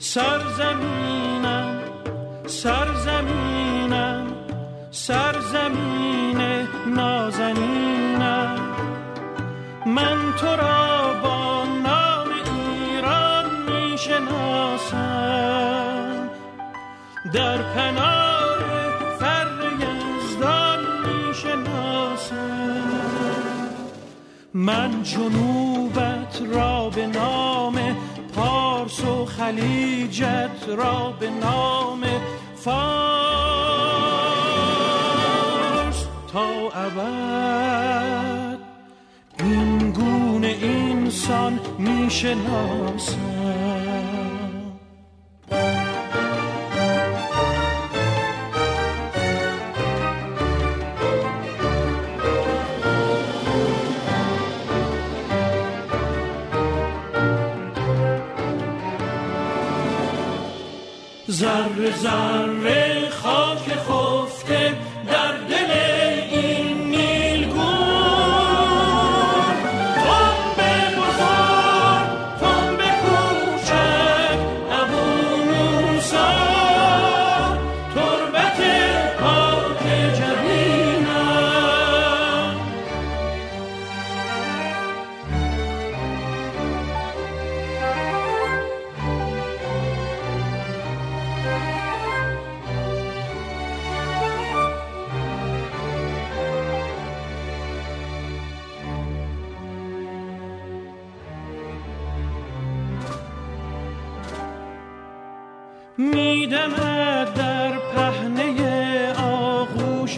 سرزمینم سرزمینم سرزمین نازنینم، من تو را با نام ایران می شناسم، در پناه فر یزدان می شناسم. من جنوبت را به نام پارس و خلیجت را به نام فارس تا ابد این گونه انسان می شناسم. ذره ذره خاک خفته در دل این نیلگون، تنبه بزرگ تنبه کوچک ابو موسی، تربت پاک جبینم. میدمد در پهنه آغوش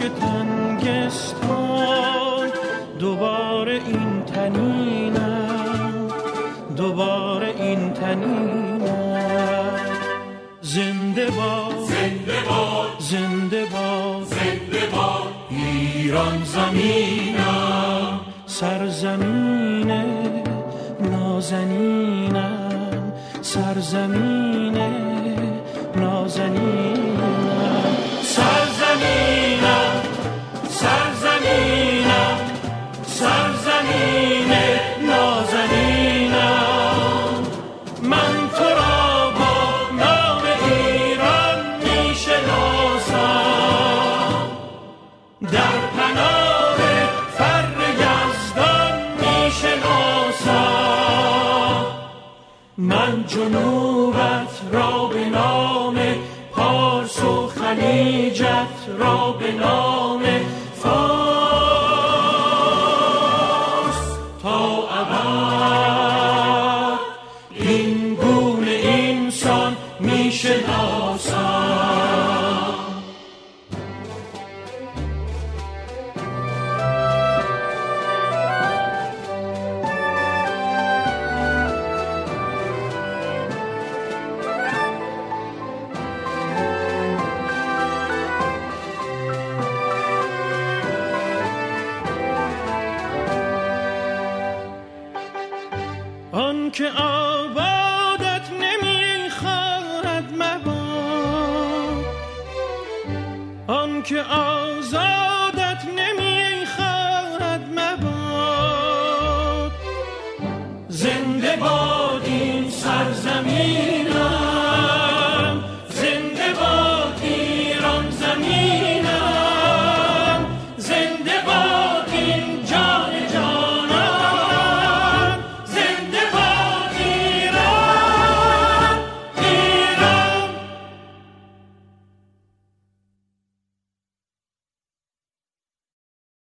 تنگستان، دوباره این تنینم دوباره این تنینم. زنده باد زنده باد زنده باد زنده باد ایران زمینم، سرزمین نازنینم، سرزمین نازنینم، سرزمینم سرزمینم سرزمین نازنینم، من تو را با نام ایران می شناسم، در پناه فر یزدان می شناسم. من جنوبت را به نام پارس و خلیجت را به نام فارس تا ابد این گونه انسان می شناسم. آن که آبادت نمیخواهد مباد، آن که آزاد